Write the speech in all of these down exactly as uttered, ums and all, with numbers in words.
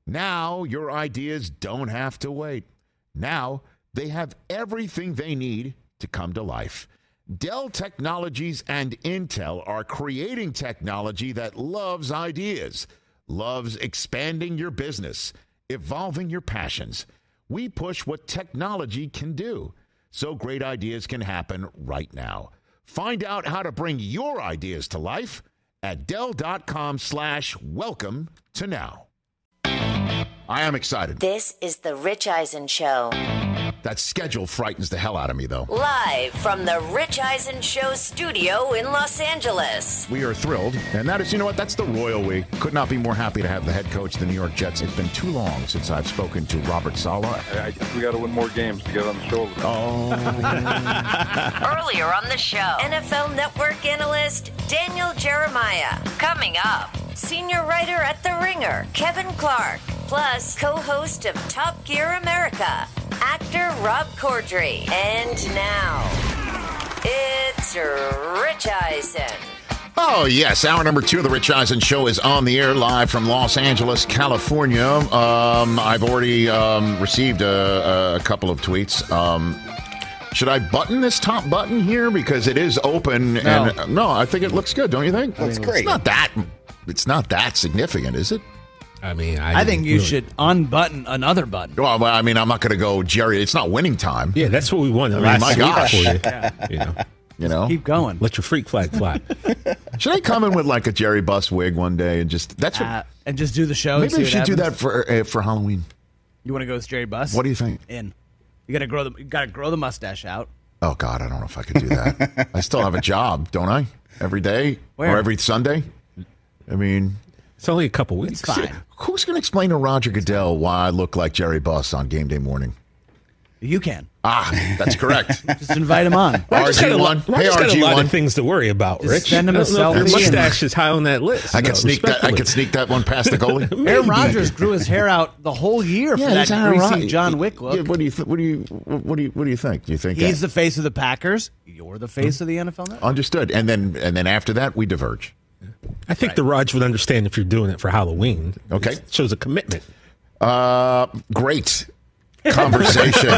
Now your ideas don't have to wait. Now they have everything they need to come to life. Dell Technologies and Intel are creating technology that loves ideas, loves expanding your business, evolving your passions. We push what technology can do, so great ideas can happen right now. Find out how to bring your ideas to life at Dell.com slash welcome to now. I am excited. This is the Rich Eisen Show. That schedule frightens the hell out of me, though. Live from the Rich Eisen Show studio in Los Angeles. We are thrilled, and that is, you know what, that's the royal we. Could not be more happy to have the head coach of the New York Jets. It's been too long since I've spoken to Robert Saleh. I think we got to win more games to get on the show. Oh. Earlier on the show, N F L Network analyst Daniel Jeremiah. Coming up, senior writer at The Ringer, Kevin Clark. Plus, co-host of Top Gear America, actor Rob Corddry. And now, it's Rich Eisen. Oh, yes. Hour number two of the Rich Eisen Show is on the air live from Los Angeles, California. Um, I've already um, received a, a couple of tweets. Um, should I button this top button here? Because it is open. No. And no, I think it looks good. Don't you think? Looks great. It's not that, it's not that significant, is it? I mean, I, I think you really should unbutton another button. Well, I mean, I'm not going to go, Jerry. It's not winning time. Yeah, that's what we wanted I mean, last my week gosh. for you. Yeah. You know, You know, Keep going. let your freak flag fly. should I come in with like a Jerry Buss wig one day and just that's what, Uh, and just do the show. maybe and I see should what do that happens. for uh, for Halloween. You want to go with Jerry Buss? What do you think? In. You got to grow the. You got to grow the mustache out. Oh God, I don't know if I could do that. I still have a job, don't I? Every day Where? or every Sunday. I mean, It's only a couple weeks. It's fine. who's going to explain to Roger Goodell why I look like Jerry Buss on game day morning? You can. Ah, that's correct. Just invite him on. Roger's got a R G one. lot, Hey, Roger's got a R G lot one. of things to worry about, Just Rich. send him a I don't know if your selfie and- mustache is high on that list. I could No, sneak that. I respectfully. could sneak that one past the goalie. Aaron Rodgers grew his hair out the whole year for that greasy John Wick look. Yeah, what do you? Th- what do you? What do you? What do you think? Do you think He's that? the face of the Packers. You're the face of the N F L Network. Understood? And then, and then after that, we diverge. I think the Raj would understand if you're doing it for Halloween. Okay. It shows a commitment. Uh, great conversation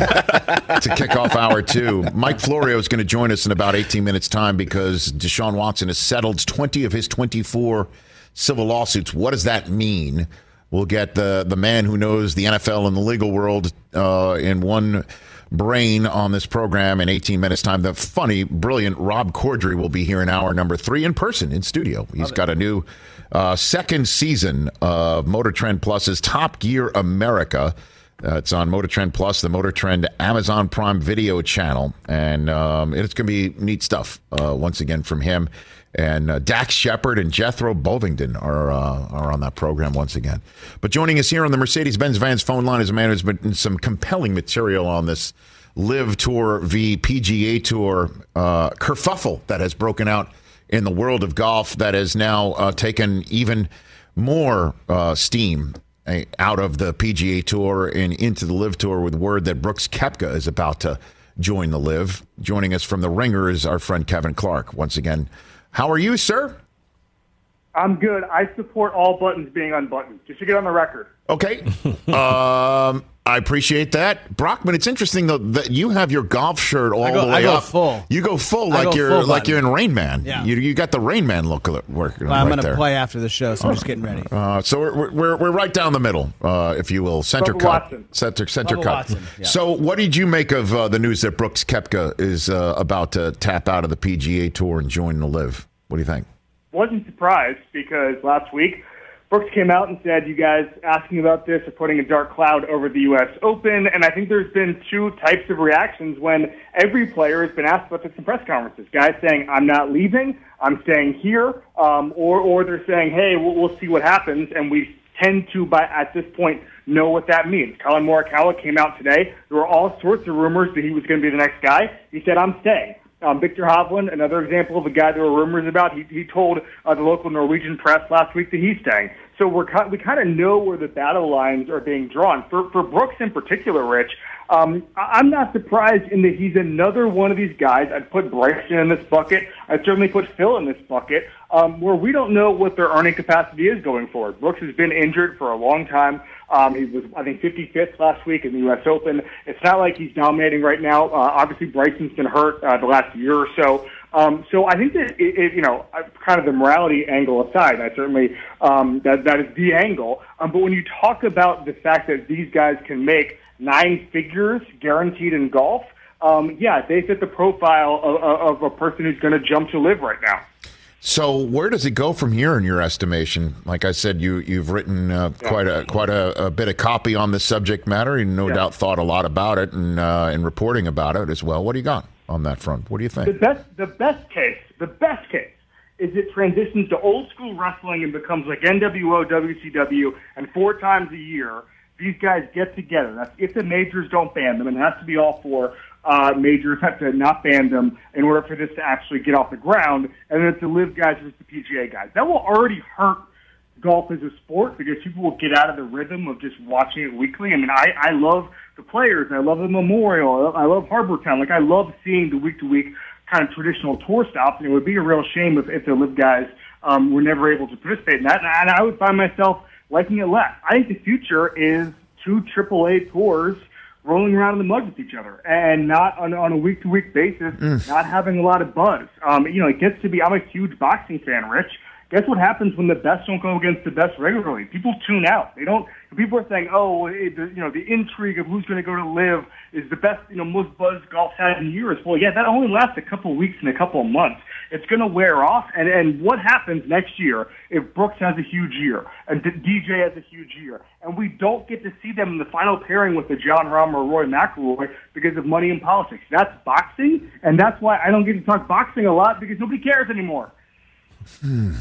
to kick off hour two. Mike Florio is going to join us in about eighteen minutes' time because Deshaun Watson has settled twenty of his twenty-four civil lawsuits. What does that mean? We'll get the, the man who knows the N F L and the legal world uh, in one brain on this program in eighteen minutes' time. The funny, brilliant Rob Corddry will be here in hour number three in person in studio. He's got a new uh, second season of Motor Trend Plus's Top Gear America. Uh, it's on Motor Trend Plus, the Motor Trend Amazon Prime Video channel, and um, it's going to be neat stuff uh, once again from him. And uh, Dax Shepard and Jethro Bovingdon are uh, are on that program once again. But joining us here on the Mercedes-Benz Vans phone line is a man who's been some compelling material on this Live Tour v P G A Tour uh, kerfuffle that has broken out in the world of golf that has now uh, taken even more uh, steam out of the P G A Tour and into the Live Tour with word that Brooks Koepka is about to join the Live. Joining us from the Ringer is our friend Kevin Clark. Once again, how are you, sir? I'm good. I support all buttons being unbuttoned, just to get on the record. Okay. um, I appreciate that. Brockman, it's interesting, though, that you have your golf shirt all I go- the way I go up. full. You go full I like go you're full like button. you're in Rain Man. Yeah. You, you got the Rain Man look working Well, I'm right going to there. play after the show, so I'm just getting ready. Uh, so we're, we're we're right down the middle, uh, if you will, center Bubba cut, Watson. center center Bubba cut. Watson, yeah. So, what did you make of uh, the news that Brooks Koepka is uh, about to tap out of the P G A Tour and join the Live? What do you think? Wasn't surprised because last week Brooks came out and said, you guys asking about this are putting a dark cloud over the U S Open, and I think there's been two types of reactions when every player has been asked about this in press conferences. Guys saying, I'm not leaving, I'm staying here, um, or, or they're saying, hey, we'll, we'll see what happens, and we tend to, by at this point, know what that means. Colin Morikawa came out today. There were all sorts of rumors that he was going to be the next guy. He said, I'm staying. Um, Victor Hovland, another example of a guy there were rumors about, he, he told uh, the local Norwegian press last week that he's staying. So we're we kind of know where the battle lines are being drawn. For for Brooks in particular, Rich, um, I- I'm not surprised in that he's another one of these guys. I'd put Bryson in this bucket. I'd certainly put Phil in this bucket, um, where we don't know what their earning capacity is going forward. Brooks has been injured for a long time. Um, he was, I think, fifty-fifth last week in the U S Open. It's not like he's dominating right now. Uh, obviously, Bryson's been hurt uh, the last year or so. Um, so I think that, it, it, you know, kind of the morality angle aside, I certainly, um, that, that is the angle. Um, but when you talk about the fact that these guys can make nine figures guaranteed in golf, um, yeah, they fit the profile of, of a person who's going to jump to live right now. So where does it go from here in your estimation? Like I said, you, you've written uh, yeah. quite a quite a, a bit of copy on this subject matter. You no yeah. doubt thought a lot about it and uh, in reporting about it as well. What do you got on that front? What do you think? The best, the best case, the best case is it transitions to old school wrestling and becomes like N W O, W C W, and four times a year these guys get together. That's if the majors don't ban them, and it has to be all four. Uh, majors have to not ban them in order for this to actually get off the ground, and then it's the live guys versus the P G A guys. That will already hurt golf as a sport because people will get out of the rhythm of just watching it weekly. I mean, I, I love the players. I love the Memorial. I love Harbor Town. Like, I love seeing the week-to-week kind of traditional tour stops, and it would be a real shame if, if the live guys um, were never able to participate in that, and I, and I would find myself liking it less. I think the future is two triple A tours rolling around in the mud with each other and not on, on a week-to-week basis, mm. not having a lot of buzz. Um, you know, it gets to be, I'm a huge boxing fan, Rich. Guess what happens when the best don't go against the best regularly? People tune out. They don't, people are saying, oh, it, the, you know, the intrigue of who's going to go to live is the best, you know, most buzz golf's had in years. Well, yeah, that only lasts a couple of weeks and a couple of months. It's going to wear off. And, and what happens next year if Brooks has a huge year and D J has a huge year and we don't get to see them in the final pairing with the John Rahm or Roy McIlroy because of money and politics? That's boxing, and that's why I don't get to talk boxing a lot because nobody cares anymore. Hmm.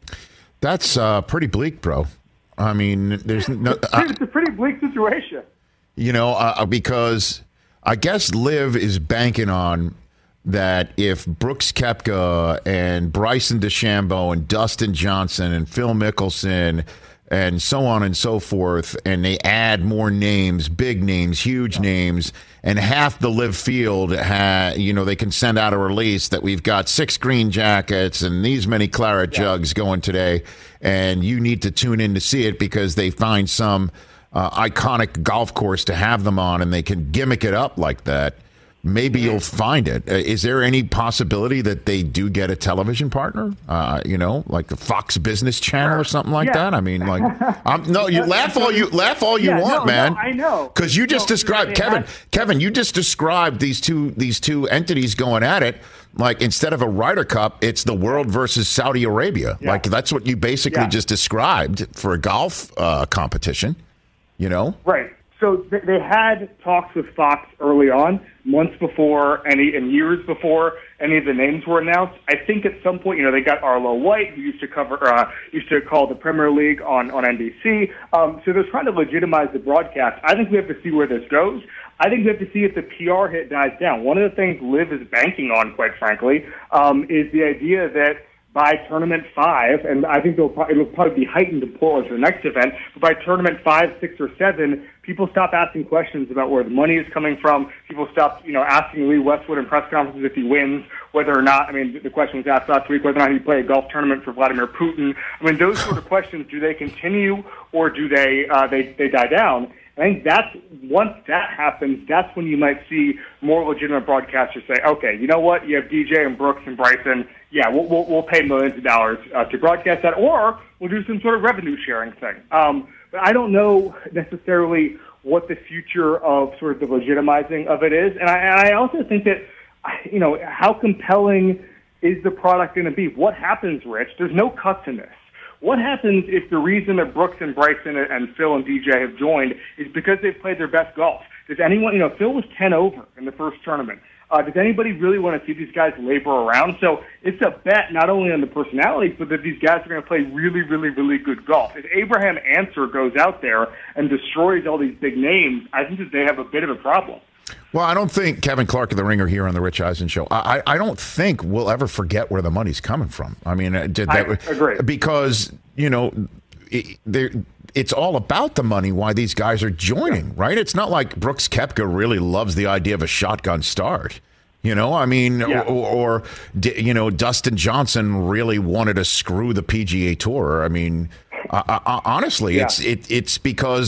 That's uh, pretty bleak, bro. I mean, there's no. Uh, it's a pretty bleak situation. You know, uh, because I guess Liv is banking on that if Brooks Koepka and Bryson DeChambeau and Dustin Johnson and Phil Mickelson and so on and so forth, and they add more names, big names, huge yeah. names, and half the live field, ha- you know, they can send out a release that we've got six green jackets and these many claret yeah. jugs going today, and you need to tune in to see it because they find some uh, iconic golf course to have them on, and they can gimmick it up like that. Maybe you'll find it. Uh, is there any possibility that they do get a television partner? Uh, you know, like the Fox Business Channel or something like yeah. that. I mean, like, um, no, you laugh all you laugh all you yeah, want, no, man. No, I know because you just no, described Kevin. have- Kevin, you just described these two these two entities going at it. Like instead of a Ryder Cup, it's the world versus Saudi Arabia. Yeah. Like that's what you basically yeah. just described for a golf uh, competition. You know, right? So th- they had talks with Fox early on, months before any and years before any of the names were announced. I think at some point, you know, they got Arlo White, who used to cover, uh, used to call the Premier League on, on N B C. Um, so they're trying to legitimize the broadcast. I think we have to see where this goes. I think we have to see if the P R hit dies down. One of the things Liv is banking on, quite frankly, um, is the idea that by tournament five, and I think they'll probably, it'll probably be heightened in Portland for the next event, but by tournament five, six, or seven, people stop asking questions about where the money is coming from. People stop, you know, asking Lee Westwood in press conferences if he wins, whether or not, I mean, the question was asked last week, whether or not he'd play a golf tournament for Vladimir Putin. I mean, those sort of questions, do they continue or do they, uh, they, they die down? I think that's, once that happens, that's when you might see more legitimate broadcasters say, okay, you know what, you have D J and Brooks and Bryson, yeah, we'll, we'll, we'll pay millions of dollars uh, to broadcast that, or we'll do some sort of revenue sharing thing. Um, but I don't know necessarily what the future of sort of the legitimizing of it is, and I, and I also think that, you know, how compelling is the product going to be? What happens, Rich? There's no cuts in this. What happens if the reason that Brooks and Bryson and Phil and D J have joined is because they've played their best golf? Does anyone, you know, Phil was ten over in the first tournament. Uh, does anybody really want to see these guys labor around? So it's a bet not only on the personalities, but that these guys are going to play really, really, really good golf. If Abraham Answer goes out there and destroys all these big names, I think that they have a bit of a problem. Well, I don't think Kevin Clark of The Ringer here on the Rich Eisen Show, I, I don't think we'll ever forget where the money's coming from. I mean, that, I agree. Because, you know, it, it's all about the money why these guys are joining, yeah. right? It's not like Brooks Koepka really loves the idea of a shotgun start. You know, I mean, yeah. or, or, you know, Dustin Johnson really wanted to screw the P G A Tour. I mean, I, I, honestly, yeah. it's it, it's because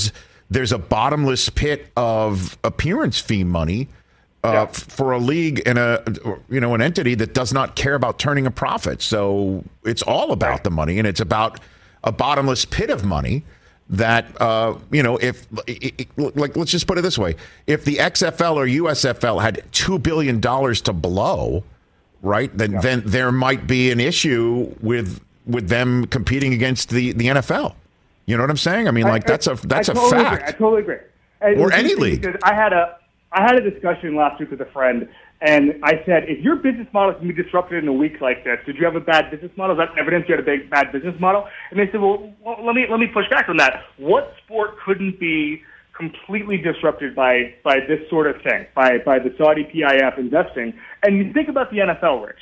there's a bottomless pit of appearance fee money uh, yeah. f- for a league and a you know an entity that does not care about turning a profit. So it's all about right. the money, and it's about a bottomless pit of money. That, uh, you know, if, like, let's just put it this way. If the X F L or U S F L had two billion dollars to blow, right, then yeah. then there might be an issue with with them competing against the, the N F L. You know what I'm saying? I mean, like, I, that's a that's I a totally fact. Agree. I totally agree. And or any league. I had a I had a discussion last week with a friend, and I said, if your business model can be disrupted in a week like this, did you have a bad business model? Is that evidence you had a big bad business model? And they said, well, well let me let me push back on that. What sport couldn't be completely disrupted by by this sort of thing, by by the Saudi P I F investing? And you think about the N F L, Rich.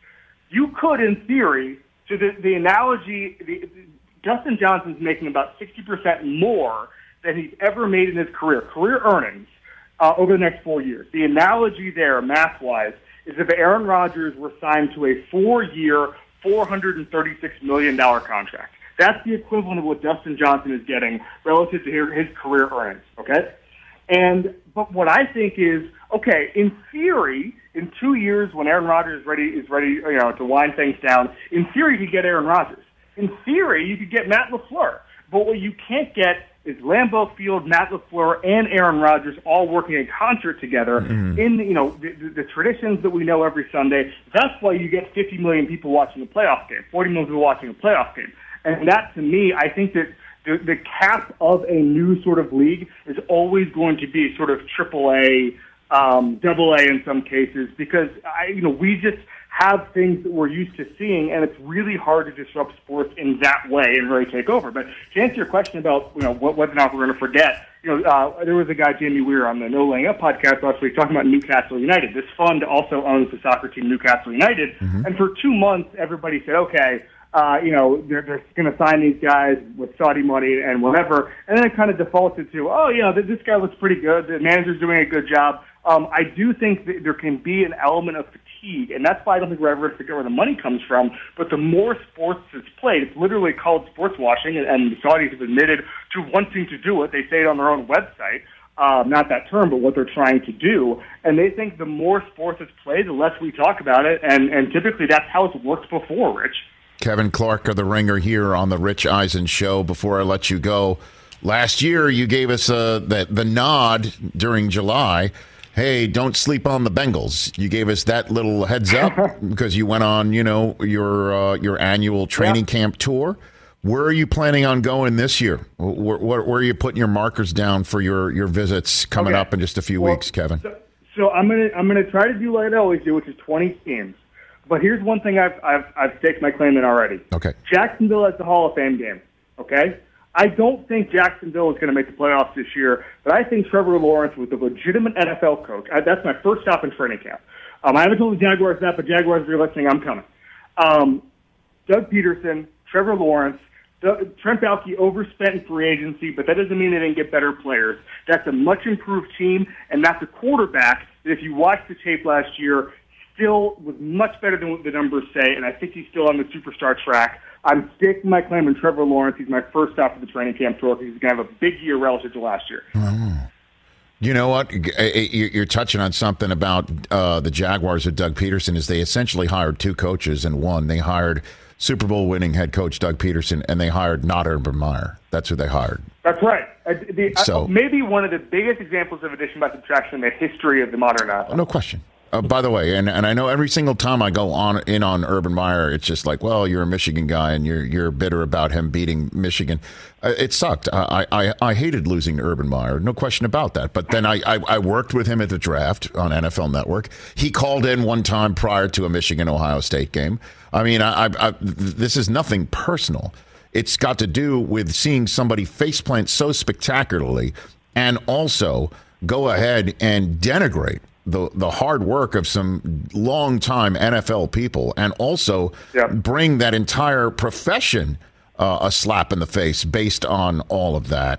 You could, in theory, so the, the analogy, the, the, Justin Johnson's making about sixty percent more than he's ever made in his career, career earnings. Uh, over the next four years. The analogy there, math-wise, is if Aaron Rodgers were signed to a four-year, four hundred thirty-six million dollars contract. That's the equivalent of what Justin Johnson is getting relative to his career earnings, okay? And but what I think is, okay, in theory, in two years when Aaron Rodgers is ready, is ready you know, to wind things down, in theory, you could get Aaron Rodgers. In theory, you could get Matt LaFleur. But what you can't get is Lambeau Field, Matt LaFleur, and Aaron Rodgers all working in concert together mm-hmm. in you know the, the, the traditions that we know every Sunday. That's why you get fifty million people watching a playoff game, forty million people watching a playoff game. And that, to me, I think that the, the cap of a new sort of league is always going to be sort of triple A, um, double A in some cases, because I, you know we just have things that we're used to seeing, and it's really hard to disrupt sports in that way and really take over. But to answer your question about, you know, what, whether or not we're going to forget, you know, uh, there was a guy, Jamie Weir, on the No Laying Up podcast last week talking about Newcastle United. This fund also owns the soccer team Newcastle United. Mm-hmm. And for two months, everybody said, okay, uh, you know, they're, they're going to sign these guys with Saudi money and whatever. And then it kind of defaulted to, oh, you know, this guy looks pretty good. The manager's doing a good job. Um, I do think that there can be an element of fatigue, and that's why I don't think we're ever going to figure out where the money comes from. But the more sports that's played, it's literally called sports washing, and, and the Saudis have admitted to wanting to do it. They say it on their own website, uh, not that term, but what they're trying to do. And they think the more sports that's played, the less we talk about it, and, and typically that's how it's worked before, Rich. Kevin Clark of The Ringer here on the Rich Eisen Show. Before I let you go, last year you gave us uh, the, the nod during July. Hey, don't sleep on the Bengals. You gave us that little heads up because you went on, you know, your uh, your annual training yeah. camp tour. Where are you planning on going this year? Where, where, where are you putting your markers down for your, your visits coming okay. up in just a few well, weeks, Kevin? So, so I'm gonna I'm gonna try to do what I always do, which is twenty teams. But here's one thing I've I've I've staked my claim in already. Okay. Jacksonville has the Hall of Fame game. Okay. I don't think Jacksonville is going to make the playoffs this year, but I think Trevor Lawrence was a legitimate N F L coach. I, that's my first stop in training camp. Um, I haven't told the Jaguars that, but Jaguars, if you're listening, I'm coming. Um, Doug Peterson, Trevor Lawrence, Doug, Trent Baalke overspent in free agency, but that doesn't mean they didn't get better players. That's a much improved team, and that's a quarterback that if you watch the tape last year, still was much better than what the numbers say, and I think he's still on the superstar track. I'm staking my claim on Trevor Lawrence. He's my first stop for the training camp tour because he's going to have a big year relative to last year. Oh. You know what? You're touching on something about uh, the Jaguars with Doug Peterson is they essentially hired two coaches in one. They hired Super Bowl winning head coach Doug Peterson, and they hired not Urban Meyer. That's who they hired. That's right. Uh, the, so, uh, maybe one of the biggest examples of addition by subtraction in the history of the modern N F L. No question. Uh, by the way, and, and I know every single time I go on in on Urban Meyer, it's just like, well, you're a Michigan guy and you're you're bitter about him beating Michigan. Uh, it sucked. I, I I hated losing to Urban Meyer, no question about that. But then I, I, I worked with him at the draft on N F L Network. He called in one time prior to a Michigan-Ohio State game. I mean, I, I, I this is nothing personal. It's got to do with seeing somebody faceplant so spectacularly and also go ahead and denigrate the the hard work of some longtime N F L people, and also yep. bring that entire profession uh, a slap in the face based on all of that,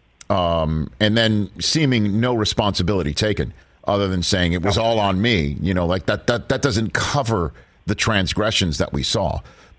um, and then seeming no responsibility taken, other than saying it was all on me. You know, like that that that doesn't cover the transgressions that we saw.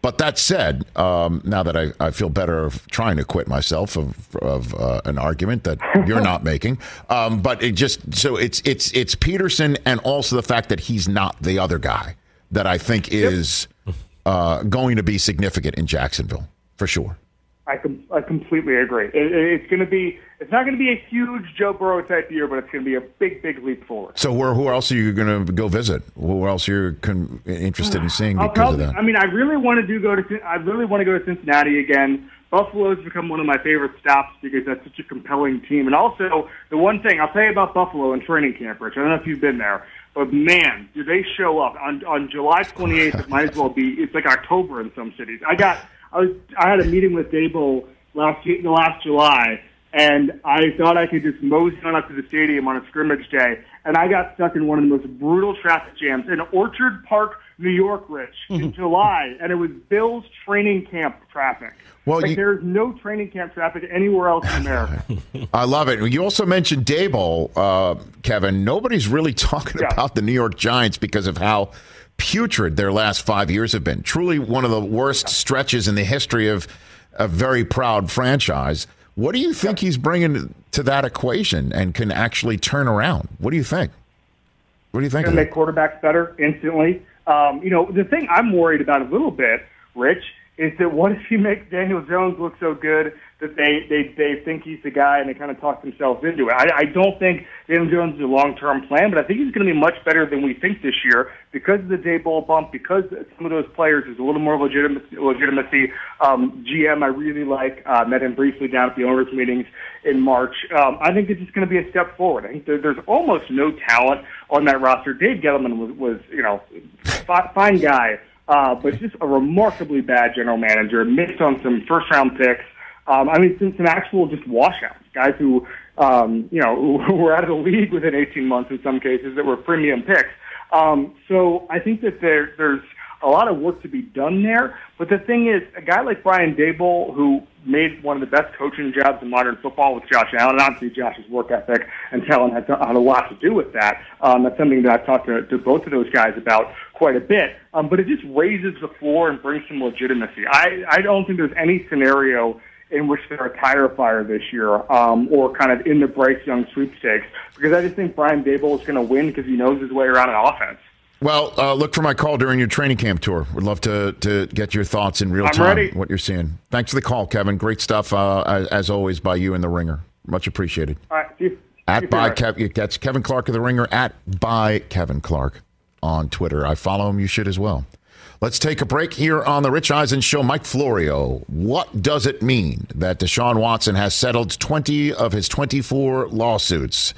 But that said, um, now that I, I feel better of trying to quit myself of, of uh, an argument that you're not making, um, but it just so it's it's it's Peterson and also the fact that he's not the other guy that I think is uh, going to be significant in Jacksonville for sure. I com- I completely agree. It, it's going to be it's not going to be a huge Joe Burrow type year, but it's going to be a big, big leap forward. So where who else are you going to go visit? Who else are you con- interested in seeing because probably, of that? I mean, I really want to do go to I really want to go to Cincinnati again. Buffalo has become one of my favorite stops because that's such a compelling team. And also, the one thing I'll tell you about Buffalo and training camp, Rich, I don't know if you've been there, but man, do they show up on on July twenty-eighth? It might as well be. It's like October in some cities. I got. I was I had a meeting with Dable last the last July, and I thought I could just mosey on up to the stadium on a scrimmage day, and I got stuck in one of the most brutal traffic jams in Orchard Park, New York, Rich, in July, and it was Bills training camp traffic. Well, like you, there's no training camp traffic anywhere else in America. I love it. You also mentioned Dable, uh, Kevin. Nobody's really talking Yeah. about the New York Giants because of how putrid their last five years have been. Truly one of the worst stretches in the history of a very proud franchise. What do you think he's bringing to that equation and can actually turn around? What do you think? What do you think? Going to make quarterbacks better instantly. Um, you know, the thing I'm worried about a little bit, Rich, is that what if you make Daniel Jones look so good that they, they, they think he's the guy and they kind of talk themselves into it? I, I don't think Daniel Jones is a long-term plan, but I think he's going to be much better than we think this year because of the Daboll bump, because some of those players, there's a little more legitimacy. legitimacy. Um, G M I really like, uh, met him briefly down at the owners' meetings in March. Um, I think it's just going to be a step forward. I think there, there's almost no talent on that roster. Dave Gettleman was, was you know, fi- fine guy. Uh, but just a remarkably bad general manager, missed on some first-round picks. Um, I mean, some, some actual just washouts, guys who, um, you know, who, who were out of the league within eighteen months in some cases that were premium picks. Um, so I think that there, there's a lot of work to be done there. But the thing is, a guy like Brian Daboll, who made one of the best coaching jobs in modern football with Josh Allen, and obviously Josh's work ethic and talent had, had a lot to do with that. Um, that's something that I've talked to, to both of those guys about quite a bit. Um, but it just raises the floor and brings some legitimacy. I, I don't think there's any scenario in which they're a tire fire this year um, or kind of in the Bryce Young sweepstakes, because I just think Brian Daboll is going to win because he knows his way around an offense. Well, uh, look for my call during your training camp tour. Would love to to get your thoughts in real I'm time, ready. what you're seeing. Thanks for the call, Kevin. Great stuff, uh, as, as always, by you and The Ringer. Much appreciated. All right, see you. At see by you Kev, that's Kevin Clark of The Ringer, at by Kevin Clark on Twitter. I follow him. You should as well. Let's take a break here on the Rich Eisen Show. Mike Florio, what does it mean that Deshaun Watson has settled twenty of his twenty-four lawsuits?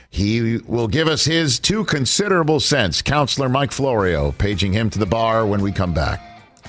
He will give us his two considerable cents. Counselor Mike Florio, paging him to the bar when we come back.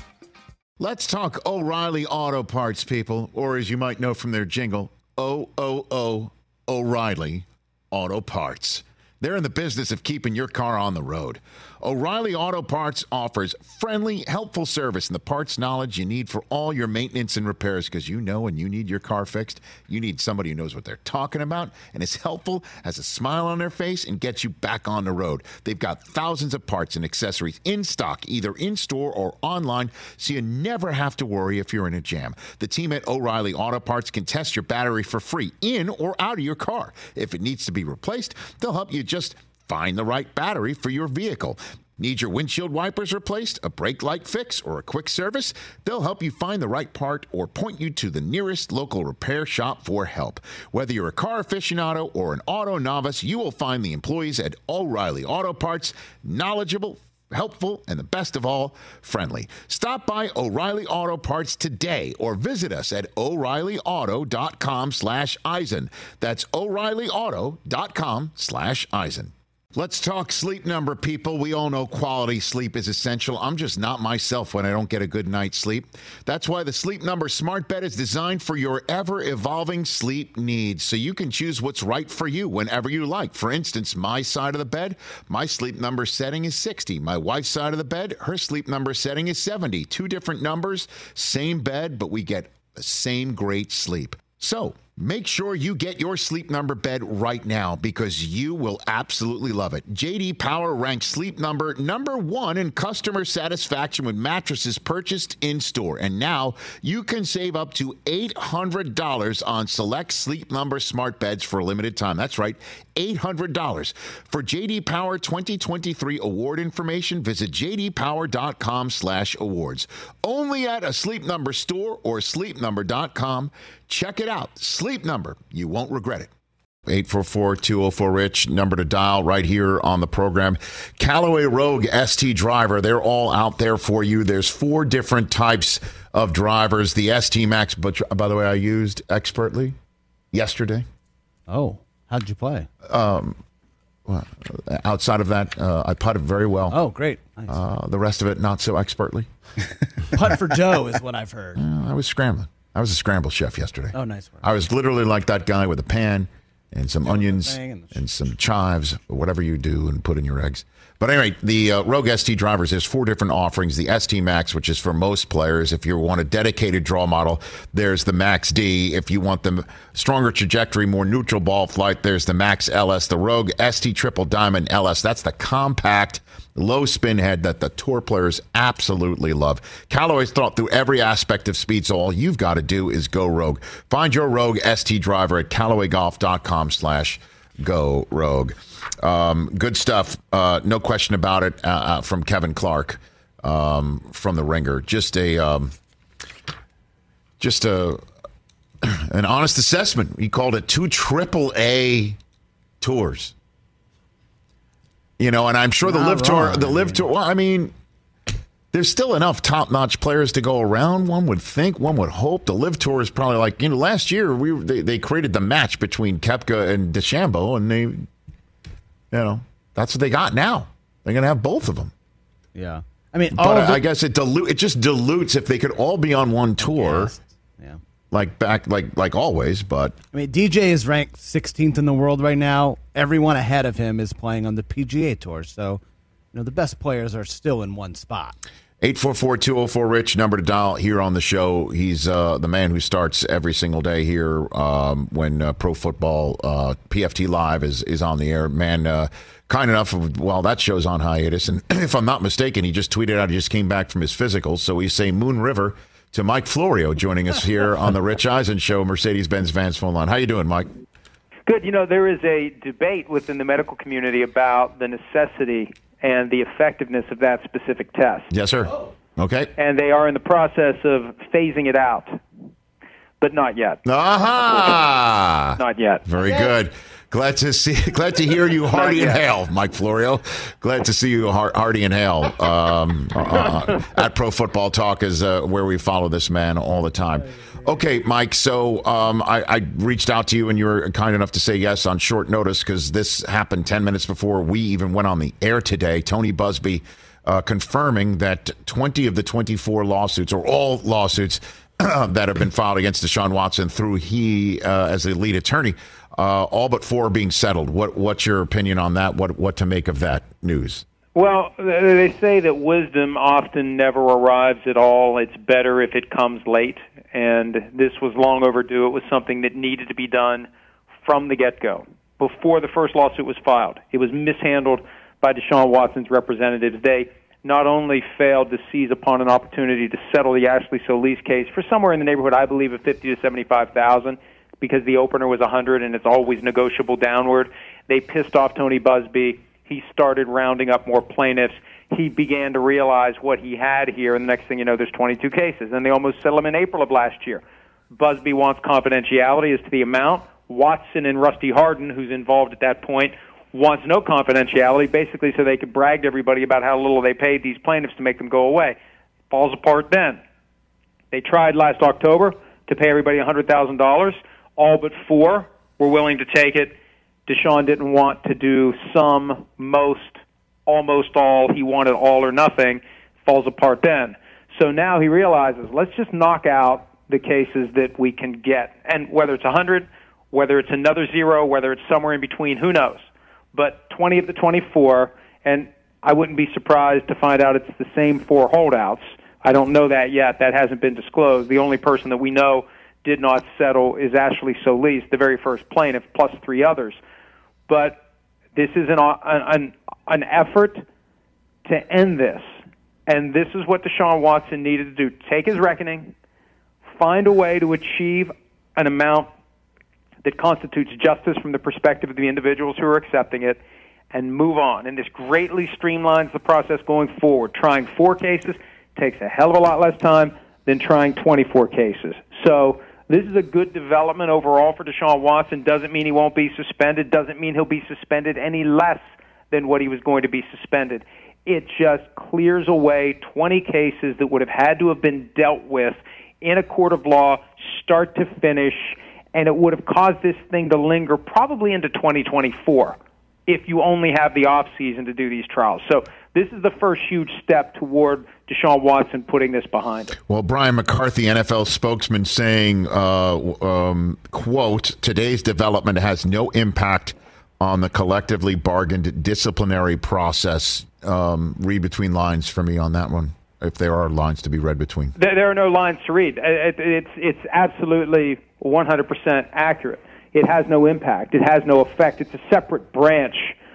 Let's talk O'Reilly Auto Parts, people, or as you might know from their jingle, O O O O'Reilly Auto Parts. They're in the business of keeping your car on the road. O'Reilly Auto Parts offers friendly, helpful service and the parts knowledge you need for all your maintenance and repairs, because you know when you need your car fixed, you need somebody who knows what they're talking about and is helpful, has a smile on their face, and gets you back on the road. They've got thousands of parts and accessories in stock, either in-store or online, so you never have to worry if you're in a jam. The team at O'Reilly Auto Parts can test your battery for free in or out of your car. If it needs to be replaced, they'll help you just find the right battery for your vehicle. Need your windshield wipers replaced, a brake light fix, or a quick service? They'll help you find the right part or point you to the nearest local repair shop for help. Whether you're a car aficionado or an auto novice, you will find the employees at O'Reilly Auto Parts knowledgeable, helpful, and the best of all, friendly. Stop by O'Reilly Auto Parts today or visit us at O'Reilly Auto dot com slash Eisen. That's O'Reilly Auto dot com slash Eisen. Let's talk Sleep Number, people. We all know quality sleep is essential. I'm just not myself when I don't get a good night's sleep. That's why the Sleep Number smart bed is designed for your ever-evolving sleep needs, so you can choose what's right for you whenever you like. For instance, my side of the bed, my Sleep Number setting is sixty. My wife's side of the bed, her Sleep Number setting is seventy. Two different numbers, same bed, but we get the same great sleep. So, Make sure you get your Sleep Number bed right now because you will absolutely love it. J D Power ranks Sleep Number number one in customer satisfaction with mattresses purchased in-store. And now you can save up to eight hundred dollars on select Sleep Number smart beds for a limited time. That's right, eight hundred dollars. For J D Power twenty twenty-three award information, visit jdpower.com slash awards. Only at a Sleep Number store or sleep number dot com. Check it out. Sleep Number. You won't regret it. eight four four, two oh four, RICH, number to dial right here on the program. Callaway Rogue S T driver, they're all out there for you. There's four different types of drivers. The S T Max, but by the way, I used expertly yesterday. Oh, how'd you play? Um, well, outside of that, uh, I putted very well. Oh, great. Nice. Uh, the rest of it, not so expertly. Putt for Joe is what I've heard. Uh, I was scrambling. I was a scramble chef yesterday. Oh, nice work. I was literally like that guy with a pan and some onions and, and some chives, or whatever you do, and put in your eggs. But anyway, the uh, Rogue S T drivers, there's four different offerings. The S T Max, which is for most players. If you want a dedicated draw model, there's the Max D. If you want the stronger trajectory, more neutral ball flight, there's the Max L S. The Rogue S T Triple Diamond L S, that's the compact, low spin head that the tour players absolutely love. Callaway's thought through every aspect of speed, so all you've got to do is go Rogue. Find your Rogue S T driver at CallawayGolf.com slash go Rogue. Um, good stuff. Uh, no question about it. Uh, uh, from Kevin Clark, um, from the Ringer. Just a, um, just a, an honest assessment. He called it two triple A tours. You know, and I'm sure the Live Tour, the Live Tour. Well, I mean, there's still enough top-notch players to go around. One would think, one would hope. The Live Tour is probably like, you know, last year we they, they created the match between Koepka and DeChambeau, and they, you know, that's what they got now. They're going to have both of them. Yeah, I mean, but all I, of the- I guess it dilute. It just dilutes if they could all be on one tour. Yes. Yeah. Like back, like like always, but I mean, D J is ranked sixteenth in the world right now. Everyone ahead of him is playing on the P G A Tour, so you know the best players are still in one spot. eight four four, two oh four, RICH, number to dial here on the show. He's uh, the man who starts every single day here um, when uh, Pro Football uh, P F T Live is, is on the air. Man, uh, kind enough, while that show's on hiatus, and if I'm not mistaken, he just tweeted out he just came back from his physical, so we say Moon River to Mike Florio joining us here on the Rich Eisen Show, Mercedes-Benz Vans phone line. How you doing, Mike? Good. You know, there is a debate within the medical community about the necessity and the effectiveness of that specific test. Yes, sir. Okay. And they are in the process of phasing it out, but not yet. Aha! Not yet. Very good. Glad to see. Glad to hear you hearty and hail, Mike Florio. Glad to see you hearty and hail. Um, uh, at Pro Football Talk is uh, where we follow this man all the time. Okay, Mike. So um, I, I reached out to you, and you were kind enough to say yes on short notice because this happened ten minutes before we even went on the air today. Tony Buzbee uh, confirming that twenty of the twenty-four lawsuits, or all lawsuits that have been filed against Deshaun Watson through he uh, as the lead attorney, uh, all but four are being settled. What what's your opinion on that? What what to make of that news? Well, they say that wisdom often never arrives at all. It's better if it comes late, and this was long overdue. It was something that needed to be done from the get-go, before the first lawsuit was filed. It was mishandled by Deshaun Watson's representatives. They not only failed to seize upon an opportunity to settle the Ashley Solis case for somewhere in the neighborhood, I believe, of fifty to seventy-five thousand, because the opener was one hundred and it's always negotiable downward. They pissed off Tony Buzbee. He started rounding up more plaintiffs. He began to realize what he had here, and the next thing you know, there's twenty-two cases, and they almost settled him in April of last year. Buzbee wants confidentiality as to the amount. Watson and Rusty Hardin, who's involved at that point, wants no confidentiality, basically so they could brag to everybody about how little they paid these plaintiffs to make them go away. Falls apart then. They tried last October to pay everybody one hundred thousand dollars. All but four were willing to take it. Deshaun didn't want to do some, most, almost all. He wanted all or nothing. Falls apart then. So now he realizes, let's just knock out the cases that we can get. And whether it's one hundred, whether it's another zero, whether it's somewhere in between, who knows? But twenty of the twenty-four, and I wouldn't be surprised to find out it's the same four holdouts. I don't know that yet. That hasn't been disclosed. The only person that we know did not settle is Ashley Solis, the very first plaintiff, plus three others. But this is an, an, an effort to end this. And this is what Deshaun Watson needed to do. Take his reckoning, find a way to achieve an amount that constitutes justice from the perspective of the individuals who are accepting it, and move on. And this greatly streamlines the process going forward. Trying four cases takes a hell of a lot less time than trying twenty-four cases. So this is a good development overall for Deshaun Watson. Doesn't mean he won't be suspended. Doesn't mean he'll be suspended any less than what he was going to be suspended. It just clears away twenty cases that would have had to have been dealt with in a court of law, start to finish, and it would have caused this thing to linger probably into twenty twenty-four if you only have the off season to do these trials. So this is the first huge step toward Deshaun Watson putting this behind him. Well, Brian McCarthy, N F L spokesman, saying, uh, um, quote, today's development has no impact on the collectively bargained disciplinary process. Um, read between lines for me on that one, if there are lines to be read between. There, there are no lines to read. It, it's, it's absolutely one hundred percent accurate. It has no impact. It has no effect. It's a separate branch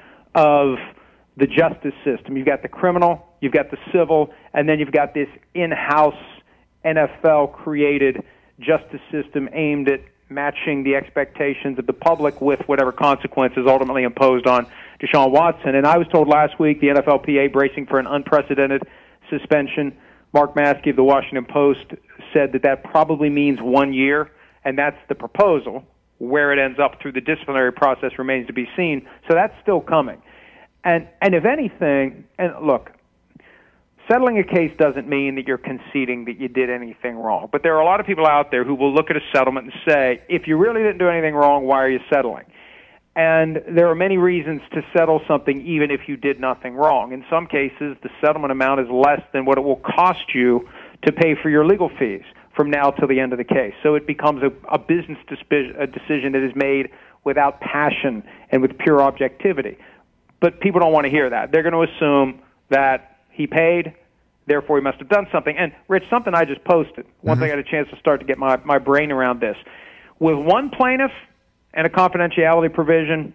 of the justice system. You've got the criminal, you've got the civil, and then you've got this in-house N F L-created justice system aimed at matching the expectations of the public with whatever consequences ultimately imposed on Deshaun Watson. And I was told last week the N F L P A bracing for an unprecedented suspension. Mark Maskey of the Washington Post said that that probably means one year, and that's the proposal. Where it ends up through the disciplinary process remains to be seen. So that's still coming. And and if anything, and look, settling a case doesn't mean that you're conceding that you did anything wrong. But there are a lot of people out there who will look at a settlement and say, if you really didn't do anything wrong, why are you settling? And there are many reasons to settle something even if you did nothing wrong. In some cases, the settlement amount is less than what it will cost you to pay for your legal fees from now till the end of the case. So it becomes a, a business disp- a decision that is made without passion and with pure objectivity. But people don't want to hear that. They're going to assume that he paid, therefore he must have done something. And, Rich, something I just posted, once mm-hmm. I got a chance to start to get my, my brain around this. With one plaintiff and a confidentiality provision,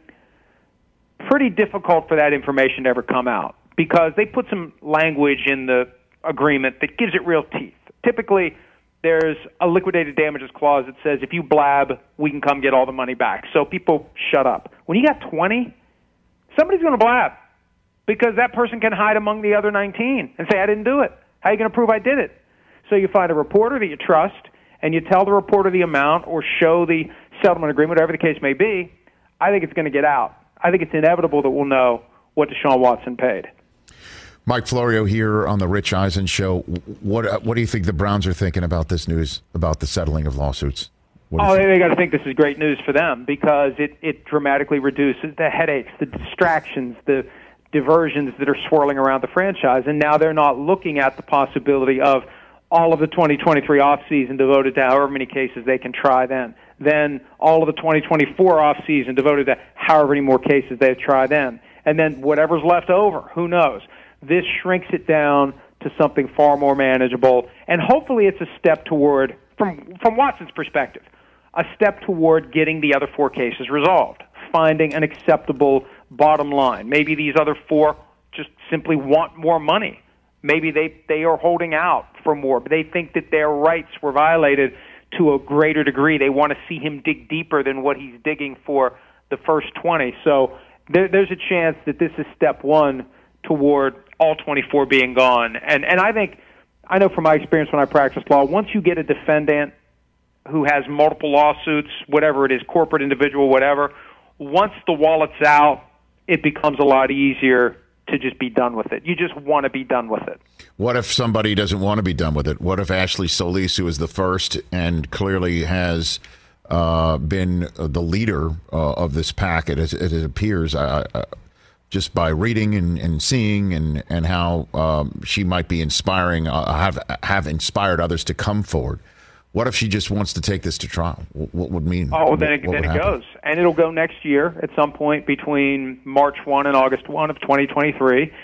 pretty difficult for that information to ever come out because they put some language in the agreement that gives it real teeth. Typically, there's a liquidated damages clause that says if you blab, we can come get all the money back. So people shut up. When you got twenty, somebody's going to blab because that person can hide among the other nineteen and say, I didn't do it. How are you going to prove I did it? So you find a reporter that you trust, and you tell the reporter the amount or show the settlement agreement, whatever the case may be. I think it's going to get out. I think it's inevitable that we'll know what Deshaun Watson paid. Mike Florio here on the Rich Eisen Show. What what do you think the Browns are thinking about this news, about the settling of lawsuits? Oh, they, they got to think this is great news for them because it, it dramatically reduces the headaches, the distractions, the diversions that are swirling around the franchise. And now they're not looking at the possibility of all of the twenty twenty-three offseason devoted to however many cases they can try then. Then all of the twenty twenty-four offseason devoted to however many more cases they try then. And then whatever's left over, who knows? This shrinks it down to something far more manageable, and hopefully it's a step toward, from from Watson's perspective, a step toward getting the other four cases resolved, finding an acceptable bottom line. Maybe these other four just simply want more money. Maybe they, they are holding out for more, but they think that their rights were violated to a greater degree. They want to see him dig deeper than what he's digging for the first twenty. So there, there's a chance that this is step one toward all twenty-four being gone. And and I think, I know from my experience when I practiced law, once you get a defendant who has multiple lawsuits, whatever it is, corporate, individual, whatever, once the wallet's out, it becomes a lot easier to just be done with it. You just want to be done with it. What if somebody doesn't want to be done with it? What if Ashley Solis, who is the first and clearly has uh, been the leader uh, of this pack, it, it appears, uh, uh, just by reading and, and seeing and, and how um, she might be inspiring, uh, have have inspired others to come forward. What if she just wants to take this to trial? What would mean? Oh, then it, what then it happen? goes. And it'll go next year at some point between March first and August first of twenty twenty-three.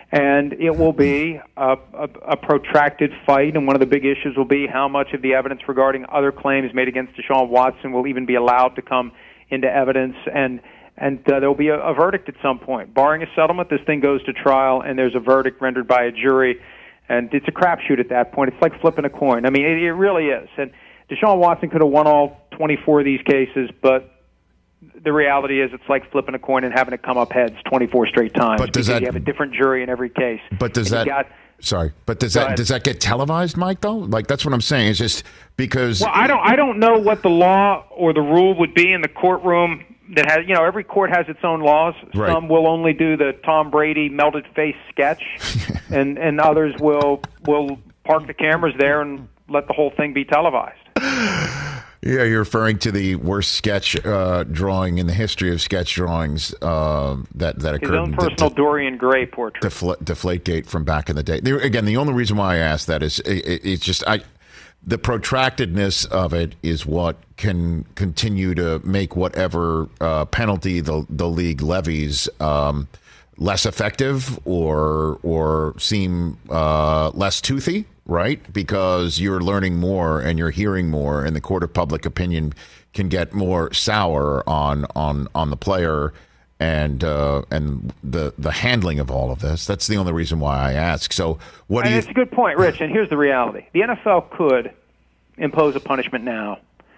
And it will be a, a, a protracted fight, and one of the big issues will be how much of the evidence regarding other claims made against Deshaun Watson will even be allowed to come into evidence, and and uh, there will be a, a verdict at some point. Barring a settlement, this thing goes to trial, and there's a verdict rendered by a jury, and it's a crapshoot at that point. It's like flipping a coin. I mean, it, it really is. And Deshaun Watson could have won all twenty-four of these cases, but the reality is it's like flipping a coin and having it come up heads twenty-four straight times. But does because that, you have a different jury in every case. But does and that... Got, sorry, but does that does that get televised, Mike, though? Like, that's what I'm saying. It's just because... Well, I don't, I don't know what the law or the rule would be in the courtroom that has, you know, every court has its own laws. Right. Some will only do the Tom Brady melted face sketch, and, and others will will park the cameras there and let the whole thing be televised. Yeah, you're referring to the worst sketch uh, drawing in the history of sketch drawings uh, that that occurred. His own personal de- Dorian Gray portrait. Defla- Deflategate from back in the day. There, again, the only reason why I asked that is it, it, it's just I, the protractedness of it is what can continue to make whatever uh, penalty the the league levies um, less effective or or seem uh, less toothy. Right? Because you're learning more and you're hearing more, and the court of public opinion can get more sour on on, on the player and uh, and the the handling of all of this. That's the only reason why I ask. So what do and you? It's a good point, Rich. And here's the reality: the N F L could impose a punishment now,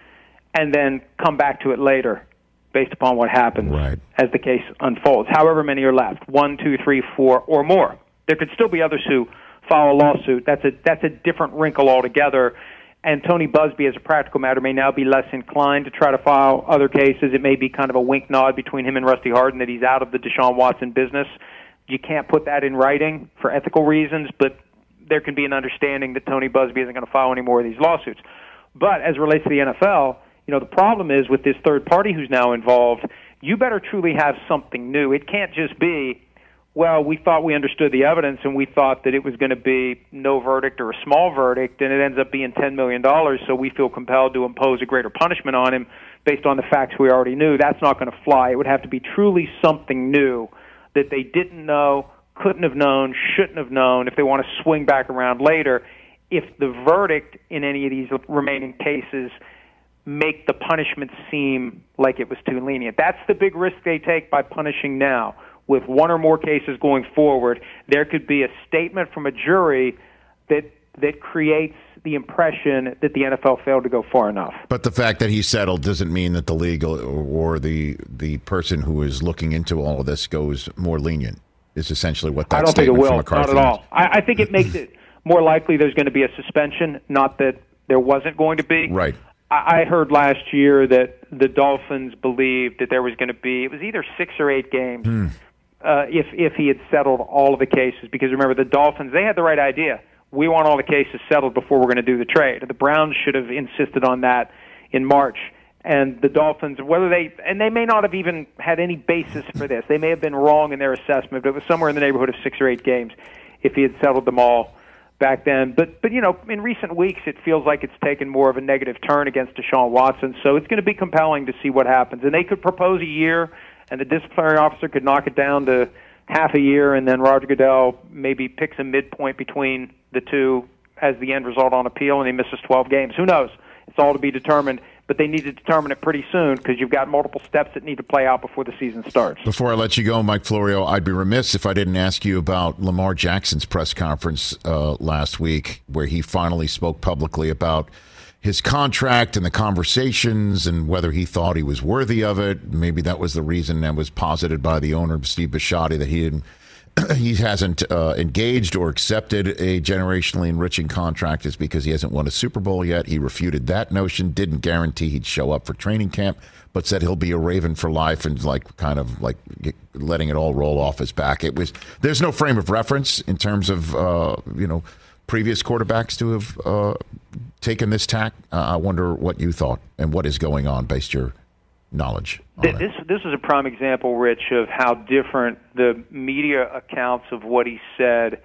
and then come back to it later, based upon what happens right. as the case unfolds. However many are left, one, two, three, four, or more. There could still be others who file a lawsuit. That's a that's a different wrinkle altogether. And Tony Buzbee, as a practical matter, may now be less inclined to try to file other cases. It may be kind of a wink nod between him and Rusty Hardin that he's out of the Deshaun Watson business. You can't put that in writing for ethical reasons, but there can be an understanding that Tony Buzbee isn't going to file any more of these lawsuits. But as it relates to the N F L, you know, the problem is with this third party who's now involved, you better truly have something new. It can't just be, well, we thought we understood the evidence and we thought that it was going to be no verdict or a small verdict, and it ends up being ten million dollars, so we feel compelled to impose a greater punishment on him based on the facts we already knew. That's not going to fly. It would have to be truly something new that they didn't know, couldn't have known, shouldn't have known if they want to swing back around later. If the verdict in any of these remaining cases make the punishment seem like it was too lenient. That's the big risk they take by punishing now. With one or more cases going forward, there could be a statement from a jury that that creates the impression that the N F L failed to go far enough. But the fact that he settled doesn't mean that the league or the the person who is looking into all of this goes more lenient. Is essentially what that I don't think it statement will. from McCarthy Not at all. I, I think it makes it more likely there's going to be a suspension, not that there wasn't going to be. Right. I heard last year that the Dolphins believed that there was going to be, it was either six or eight games Hmm. uh, if if he had settled all of the cases. Because remember, the Dolphins, they had the right idea. We want all the cases settled before we're going to do the trade. The Browns should have insisted on that in March. And the Dolphins, whether they, and they may not have even had any basis for this. They may have been wrong in their assessment, but it was somewhere in the neighborhood of six or eight games if he had settled them all back then. But, but you know, in recent weeks, it feels like it's taken more of a negative turn against Deshaun Watson. So it's going to be compelling to see what happens. And they could propose a year, and the disciplinary officer could knock it down to half a year, and then Roger Goodell maybe picks a midpoint between the two as the end result on appeal, and he misses twelve games. Who knows? It's all to be determined. But they need to determine it pretty soon because you've got multiple steps that need to play out before the season starts. Before I let you go, Mike Florio, I'd be remiss if I didn't ask you about Lamar Jackson's press conference uh, last week, where he finally spoke publicly about his contract and the conversations and whether he thought he was worthy of it. Maybe that was the reason that was posited by the owner, Steve Bisciotti, that he didn't. He hasn't uh, engaged or accepted a generationally enriching contract is because he hasn't won a Super Bowl yet. He refuted that notion, didn't guarantee he'd show up for training camp, but said he'll be a Raven for life and like kind of like letting it all roll off his back. It was there's no frame of reference in terms of uh, you know previous quarterbacks to have uh, taken this tack. Uh, I wonder what you thought and what is going on based your knowledge. This this is a prime example, Rich, of how different the media accounts of what he said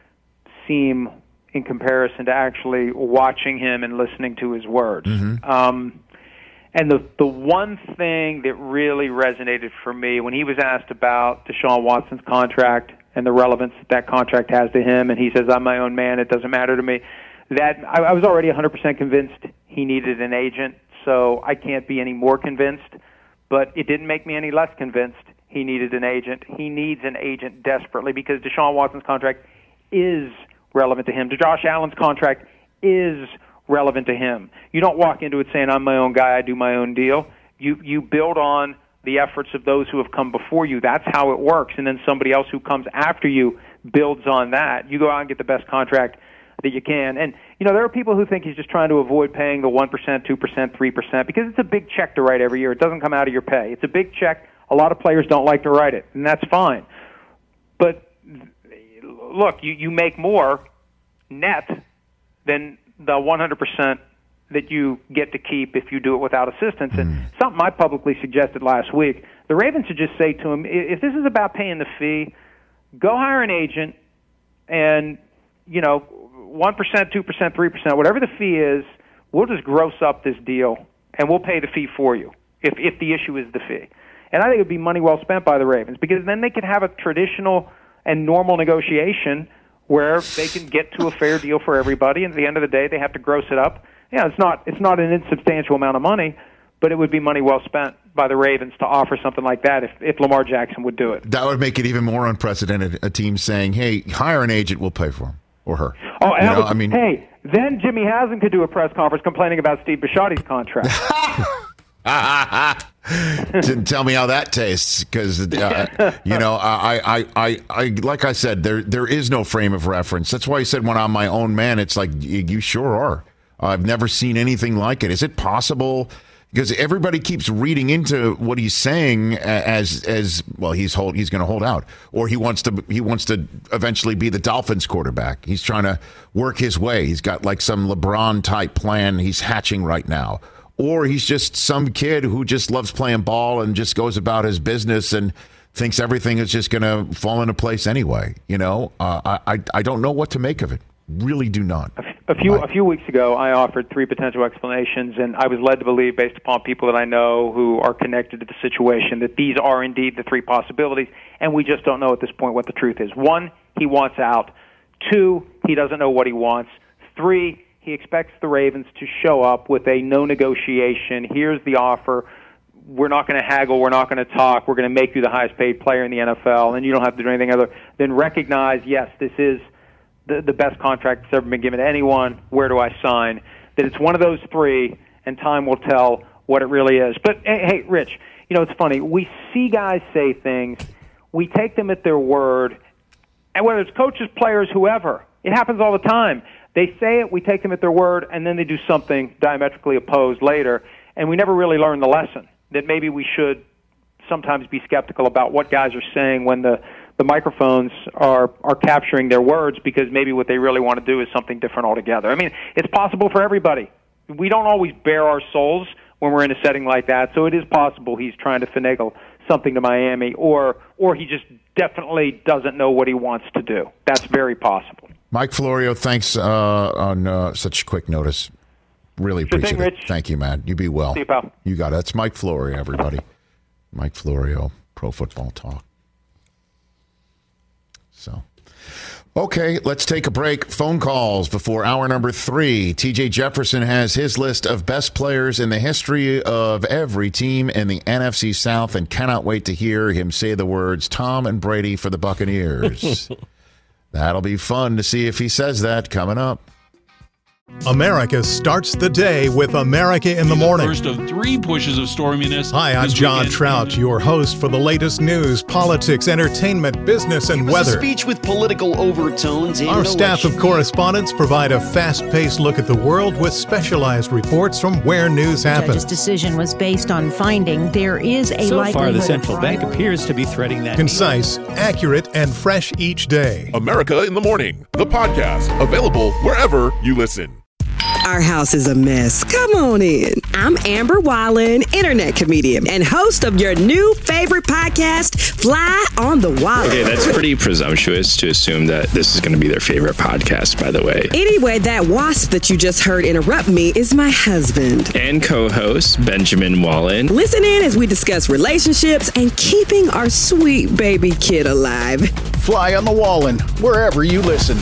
seem in comparison to actually watching him and listening to his words. Mm-hmm. Um, and the the one thing that really resonated for me when he was asked about Deshaun Watson's contract and the relevance that that contract has to him, and he says, I'm my own man, it doesn't matter to me. That I, I was already one hundred percent convinced he needed an agent, so I can't be any more convinced, but it didn't make me any less convinced he needed an agent. He needs an agent desperately because Deshaun Watson's contract is relevant to him. Josh Allen's contract is relevant to him. You don't walk into it saying, I'm my own guy, I do my own deal. You you build on the efforts of those who have come before you. That's how it works. And then somebody else who comes after you builds on that. You go out and get the best contract that you can. And, you know, there are people who think he's just trying to avoid paying the one percent, two percent, three percent because it's a big check to write every year. It doesn't come out of your pay. It's a big check. A lot of players don't like to write it, and that's fine. But, look, you, you make more net than the one hundred percent that you get to keep if you do it without assistance. And mm. something I publicly suggested last week, the Ravens should just say to him, if this is about paying the fee, go hire an agent and, you know, one percent, two percent, three percent, whatever the fee is, we'll just gross up this deal and we'll pay the fee for you if, if the issue is the fee. And I think it would be money well spent by the Ravens because then they could have a traditional and normal negotiation where they can get to a fair deal for everybody, and at the end of the day, they have to gross it up. Yeah, it's not it's not an insubstantial amount of money, but it would be money well spent by the Ravens to offer something like that if, if Lamar Jackson would do it. That would make it even more unprecedented, a team saying, hey, hire an agent, we'll pay for him, or her. Oh, and you know, was, I mean, hey, then Jimmy Haslam could do a press conference complaining about Steve Bisciotti's contract. Tell me how that tastes, because uh, you know, I, I, I, I, like I said, there, there is no frame of reference. That's why I said when I'm my own man, it's like you, you sure are. I've never seen anything like it. Is it possible? Because everybody keeps reading into what he's saying as, as well. He's hold, he's going to hold out, or he wants to, he wants to eventually be the Dolphins quarterback. He's trying to work his way. He's got like some LeBron type plan he's hatching right now. Or he's just some kid who just loves playing ball and just goes about his business and thinks everything is just going to fall into place anyway. You know, uh, I I don't know what to make of it. Really do not. A few My, a few weeks ago, I offered three potential explanations, and I was led to believe, based upon people that I know who are connected to the situation, that these are indeed the three possibilities, and we just don't know at this point what the truth is. One, he wants out. Two, he doesn't know what he wants. Three, he expects the Ravens to show up with a no negotiation. Here's the offer. We're not going to haggle. We're not going to talk. We're going to make you the highest paid player in the N F L, and you don't have to do anything other than recognize, yes, this is the, the best contract that's ever been given to anyone. Where do I sign? That it's one of those three, and time will tell what it really is. But, hey, hey Rich, you know, it's funny. We see guys say things. We take them at their word, and whether it's coaches, players, whoever, it happens all the time. They say it, we take them at their word, and then they do something diametrically opposed later, and we never really learn the lesson, that maybe we should sometimes be skeptical about what guys are saying when the, the microphones are, are capturing their words, because maybe what they really want to do is something different altogether. I mean, it's possible for everybody. We don't always bare our souls when we're in a setting like that, so it is possible he's trying to finagle something to Miami, or or he just definitely doesn't know what he wants to do. That's very possible. Mike Florio, thanks uh, on uh, such quick notice. Really Sure appreciate thing, it. Rich. Thank you, man. You be well. See you, pal. You got it. That's Mike Florio, everybody. Mike Florio, Pro Football Talk. So, okay, let's take a break. Phone calls before hour number three. T J Jefferson has his list of best players in the history of every team in the N F C South, and cannot wait to hear him say the words Tom and Brady for the Buccaneers. That'll be fun to see if he says that coming up. America starts the day with America in the Morning. First of three pushes of storminess. Hi, I'm this John weekend. Trout, your host for the latest news, politics, entertainment, business, and It was weather. a speech with political overtones. And Our no staff of election. correspondents provide a fast-paced look at the world with specialized reports from where news The judge's happens. decision was based on finding there is a So likelihood far, the of central fraud. bank appears to be threading that. Concise, accurate, and fresh each day. America in the Morning, the podcast, available wherever you listen. Our house is a mess. Come on in. I'm Amber Wallen, internet comedian and host of your new favorite podcast, Fly on the Wall. Okay, that's pretty presumptuous to assume that this is going to be their favorite podcast, by the way. Anyway, that wasp that you just heard interrupt me is my husband. And co-host, Benjamin Wallen. Listen in as we discuss relationships and keeping our sweet baby kid alive. Fly on the Wallen, wherever you listen.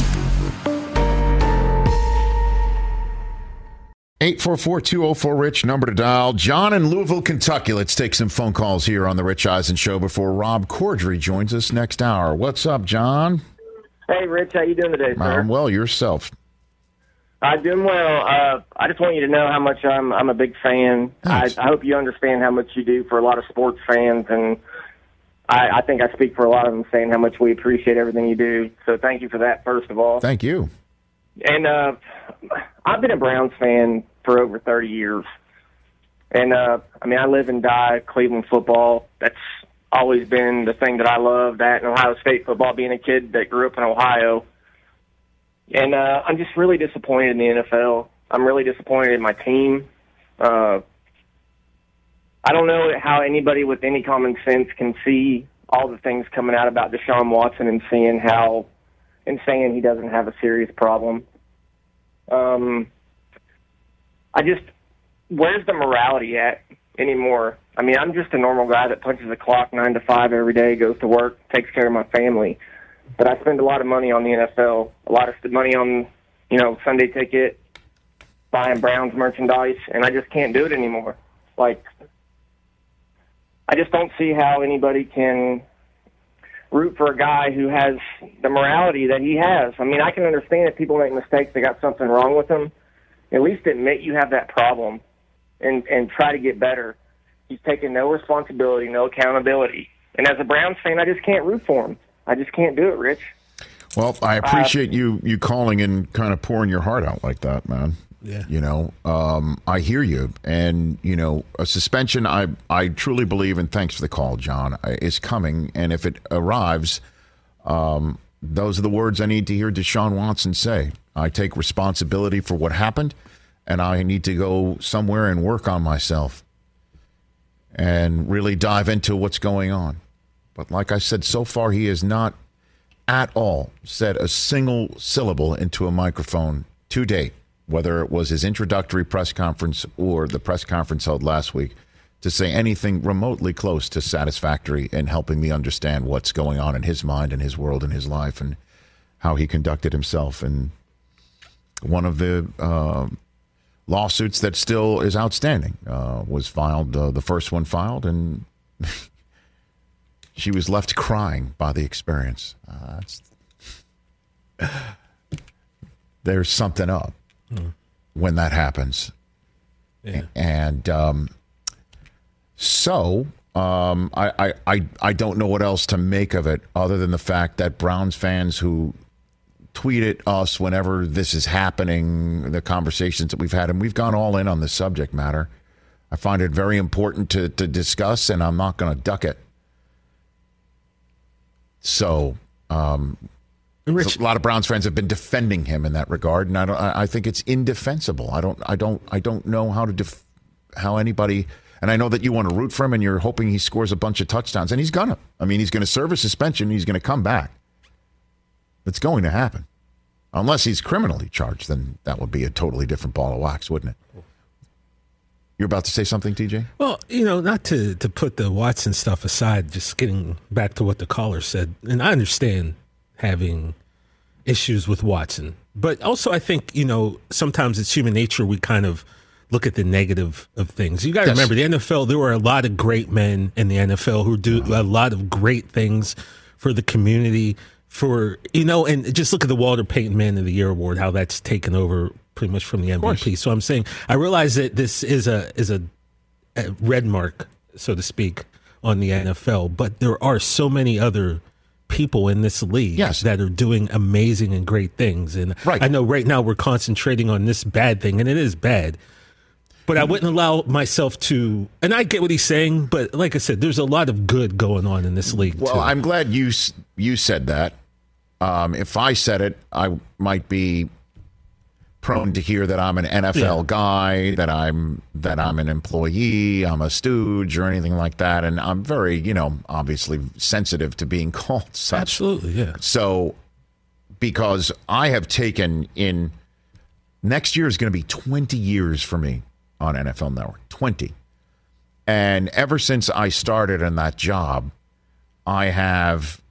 eight four four, two oh four, RICH, number to dial. John in Louisville, Kentucky. Let's take some phone calls here on the Rich Eisen Show before Rob Corddry joins us next hour. What's up, John? Hey, Rich. How you doing today, sir? I'm well. Yourself? I'm doing well. Uh, I just want you to know how much I'm I'm a big fan. I, I hope you understand how much you do for a lot of sports fans, and I, I think I speak for a lot of them saying how much we appreciate everything you do. So thank you for that, first of all. Thank you. And uh, I've been a Browns fan for over thirty years. And, uh, I mean, I live and die Cleveland football. That's always been the thing that I love, that and Ohio State football, being a kid that grew up in Ohio. And uh, I'm just really disappointed in the N F L. I'm really disappointed in my team. Uh, I don't know how anybody with any common sense can see all the things coming out about Deshaun Watson and seeing how and saying he doesn't have a serious problem. Um, I just, where's the morality at anymore? I mean, I'm just a normal guy that punches the clock nine to five every day, goes to work, takes care of my family. But I spend a lot of money on the N F L, a lot of money on, you know, Sunday ticket, buying Browns merchandise, and I just can't do it anymore. Like, I just don't see how anybody can root for a guy who has the morality that he has. I mean, I can understand if people make mistakes, they got something wrong with them. At least admit you have that problem and, and try to get better. He's taking no responsibility, no accountability. And as a Browns fan, I just can't root for him. I just can't do it, Rich. Well, I appreciate uh, you you calling and kind of pouring your heart out like that, man. Yeah. You know, um, I hear you. And, you know, a suspension, I, I truly believe, and thanks for the call, John, is coming. And if it arrives, um, those are the words I need to hear Deshaun Watson say. I take responsibility for what happened, and I need to go somewhere and work on myself and really dive into what's going on. But like I said, so far he has not at all said a single syllable into a microphone to date, whether it was his introductory press conference or the press conference held last week, to say anything remotely close to satisfactory in helping me understand what's going on in his mind and his world and his life and how he conducted himself. And one of the uh, lawsuits that still is outstanding uh, was filed, uh, the first one filed, and she was left crying by the experience. Uh, it's, there's something up hmm. when that happens. Yeah. And um, so um, I, I, I, I don't know what else to make of it other than the fact that Browns fans who tweet at us whenever this is happening, the conversations that we've had, and we've gone all in on the subject matter. I find it very important to, to discuss, and I'm not going to duck it. So, um, Rich, a lot of Browns fans have been defending him in that regard, and I don't. I think it's indefensible. I don't. I don't. I don't know how to def, how anybody. And I know that you want to root for him, and you're hoping he scores a bunch of touchdowns, and he's gonna. I mean, he's going to serve a suspension. He's going to come back. It's going to happen, unless he's criminally charged. Then that would be a totally different ball of wax, wouldn't it? You're about to say something, T J? Well, you know, not to, to put the Watson stuff aside, just getting back to what the caller said. And I understand having issues with Watson. But also I think, you know, sometimes it's human nature. We kind of look at the negative of things. You got to yes. remember, the N F L, there were a lot of great men in the N F L who do a lot of great things for the community. For, you know, and just look at the Walter Payton Man of the Year award, how that's taken over pretty much from the M V P. So I'm saying, I realize that this is a is a, a red mark, so to speak, on the N F L, but there are so many other people in this league yes. that are doing amazing and great things. And right. I know right now we're concentrating on this bad thing, and it is bad. But I wouldn't allow myself to, and I get what he's saying, but like I said, there's a lot of good going on in this league, well, too. I'm glad you you said that. Um, if I said it, I might be prone to hear that I'm an N F L Yeah. guy, that I'm that I'm an employee, I'm a stooge or anything like that. And I'm very, you know, obviously sensitive to being called such. Absolutely, yeah. So because I have taken in next year is going to be twenty years for me on N F L Network. twenty. And ever since I started in that job, I have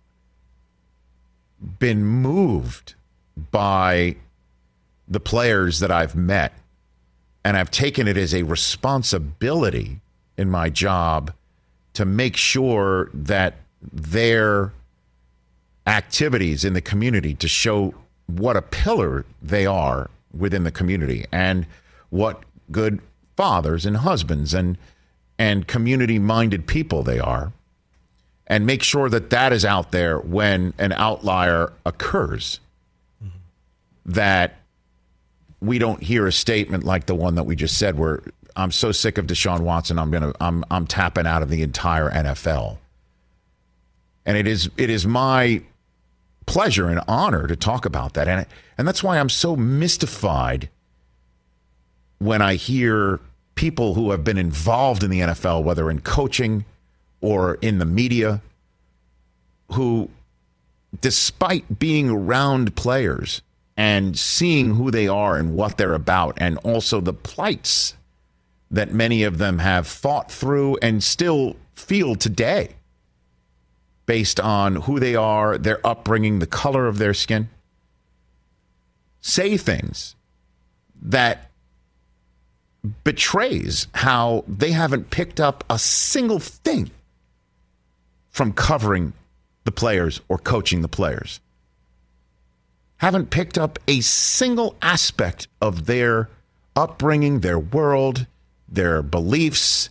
been moved by the players that I've met, and I've taken it as a responsibility in my job to make sure that their activities in the community to show what a pillar they are within the community and what good fathers and husbands and and community-minded people they are, and make sure that that is out there when an outlier occurs, mm-hmm. that we don't hear a statement like the one that we just said where I'm so sick of Deshaun Watson, I'm gonna I'm I'm tapping out of the entire N F L. And it is it is my pleasure and honor to talk about that. And and that's why I'm so mystified when I hear people who have been involved in the N F L, whether in coaching or in the media, who, despite being around players and seeing who they are and what they're about, and also the plights that many of them have fought through and still feel today based on who they are, their upbringing, the color of their skin, say things that betrays how they haven't picked up a single thing from covering the players or coaching the players. Haven't picked up a single aspect of their upbringing, their world, their beliefs.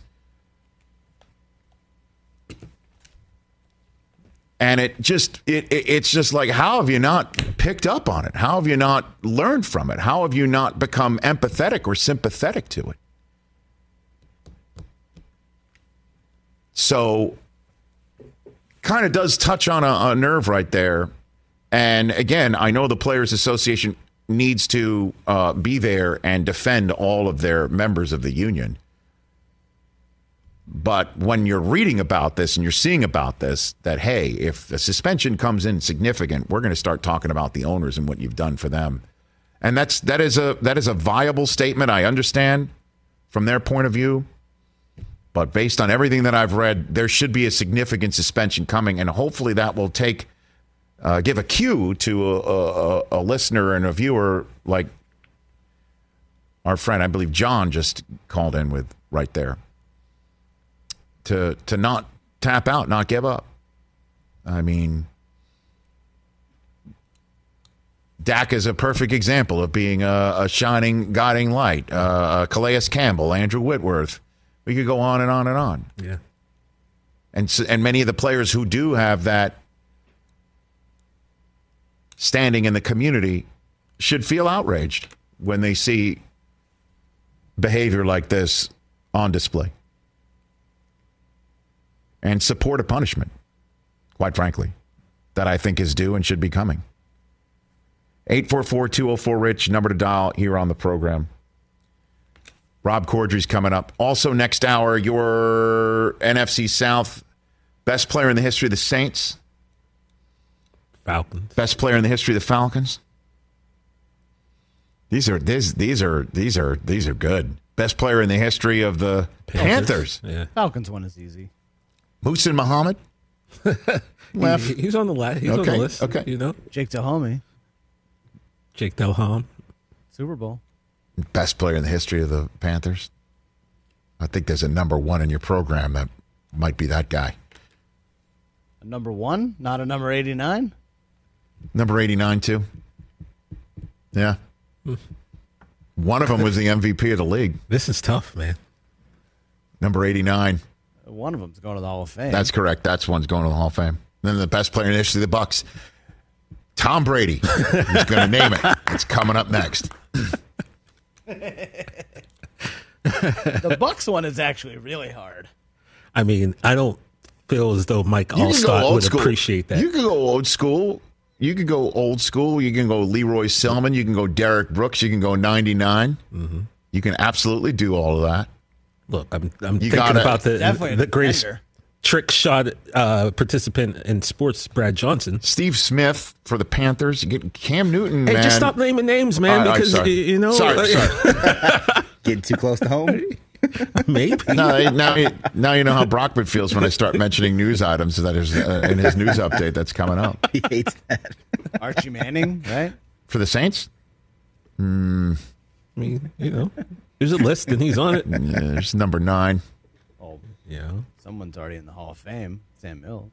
And it just, it, it it's just like, how have you not picked up on it? How have you not learned from it? How have you not become empathetic or sympathetic to it? So, kind of does touch on a, a nerve right there. And again, I know the Players Association needs to uh, be there and defend all of their members of the union. But when you're reading about this and you're seeing about this, that, hey, if the suspension comes in significant, we're going to start talking about the owners and what you've done for them. And that's that is a that is a viable statement. I understand from their point of view. But based on everything that I've read, there should be a significant suspension coming. And hopefully that will take uh, give a cue to a, a, a listener and a viewer like our friend, I believe John just called in with right there. To to not tap out, not give up. I mean, Dak is a perfect example of being a, a shining, guiding light. Uh, Calais Campbell, Andrew Whitworth. We could go on and on and on. Yeah. And so, and many of the players who do have that standing in the community should feel outraged when they see behavior like this on display. And support a punishment, quite frankly, that I think is due and should be coming. eight four four, two oh four, RICH, number to dial here on the program. Rob Corddry's coming up. Also next hour, your N F C South best player in the history of the Saints. Falcons. Best player in the history of the Falcons. These are these these are these are these are good. Best player in the history of the Panthers. Panthers. Yeah. Falcons one is easy. Muhsin Muhammad. Left. He, he's on the list. He's okay. on the list. Okay. You know, Jake Delhomme. Jake Delhomme. Super Bowl. Best player in the history of the Panthers. I think there's a number one in your program that might be that guy. A number one, not a number eighty-nine. Number eighty-nine too. Yeah. One of them was the M V P of the league. This is tough, man. Number eighty-nine. One of them's going to the Hall of Fame. That's correct. That's one's going to the Hall of Fame. Then the best player in the history of the Bucks, Tom Brady. He's going to name it. It's coming up next. The Bucks one is actually really hard. I mean, I don't feel as though Mike You can go Allstott old would school. appreciate that. You can go old school. You can go old school. You can go Leroy Selman. You can go Derek Brooks. You can go ninety-nine. Mm-hmm. You can absolutely do all of that. Look, I'm I'm You thinking gotta- about the Definitely the a greatest defender. trick shot uh, participant in sports, Brad Johnson. Steve Smith for the Panthers. You get Cam Newton, Hey, man. just stop naming names, man, All right, because sorry. you know. Sorry, like- sorry. Getting too close to home. Maybe. now, now, you- now you know how Brockman feels when I start mentioning news items that is uh, in his news update that's coming up. He hates that. Archie Manning, right? For the Saints? Mm, I mean, you know, there's a list and he's on it. yeah, there's number nine. Oh, Yeah. someone's already in the Hall of Fame. Sam Mills.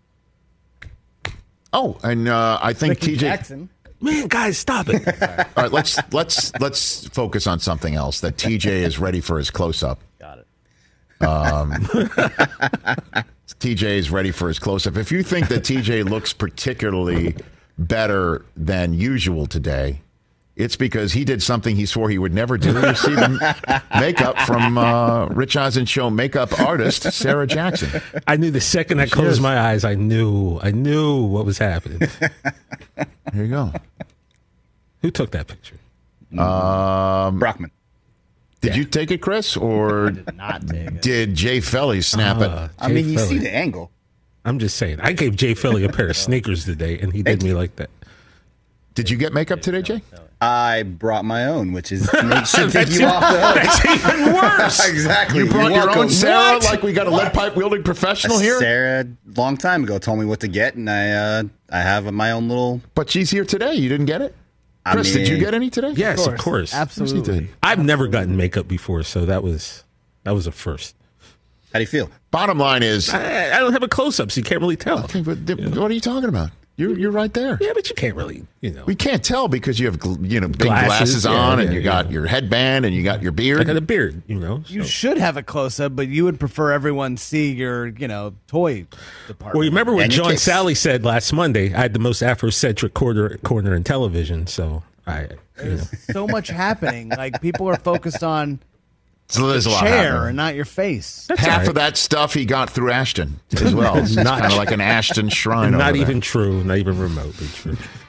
Oh, and uh, I think Ricky T J. Jackson. Man, guys, stop it. All right, let's let's let's focus on something else. That T J is ready for his close-up. Got it. Um, T J is ready for his close-up. If you think that T J looks particularly better than usual today, it's because he did something he swore he would never do. He received makeup from uh, Rich Eisen Show makeup artist Sarah Jackson. I knew the second I closed my eyes, I knew, I knew what was happening. Here you go. Who took that picture? Um, Brockman. Did you take it, Chris, or Did not take it. did Jay Felly snap Uh, it? I mean, Jay you see Philly. the angle. I'm just saying. I gave Jay Philly a pair of sneakers today, and he did me like that. Did you get makeup today, Jay? I brought my own, which is make, should take That's you e- off the hook. That's even worse. Exactly. You brought You're your welcome. own Sarah, What? like we got a lead pipe wielding professional here. Sarah, long time ago, told me what to get, and I uh, I have my own little. But she's here today. You didn't get it, I Chris? did you mean- get any today? Yes, of course. Absolutely. I've never gotten makeup before, so that was that was a first. How do you feel? Bottom line is, I, I don't have a close-up, so you can't really tell. okay, but th- what are you talking about? You're you're right there. Yeah, but you can't really, you know. We can't tell because you have gl- you know big Glasses, glasses, yeah, on, and yeah, you got yeah. your headband, and you got your beard. I got a beard, you know. You so. should have a close up, but you would prefer everyone see your, you know, toy department. Well, you remember what And your John kicks. Sally said last Monday? I had the most Afrocentric corner corner in television, so I. You know. There's so much happening. Like people are focused on So there's the a lot chair happening. and not your face. That's Half all right. of that stuff he got through Ashton as well. It's Not- kind of like an Ashton shrine. Not over even there. true, not even remotely true.